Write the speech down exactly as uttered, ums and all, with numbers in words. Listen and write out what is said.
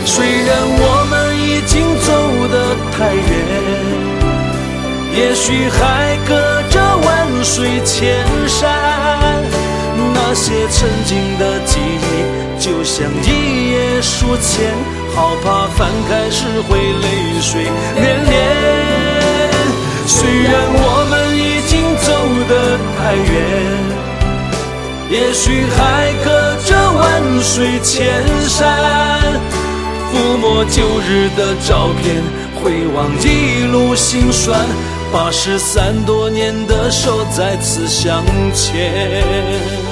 虽然我们已经走得太远，也许还隔着万水千山，那些曾经的记忆就像一叶书签，好怕翻开时会泪水涟涟。虽然我们已经走得太远，也许还隔着万水千山，抚摸旧日的照片，回望一路辛酸，把失散多年的手再次相牵。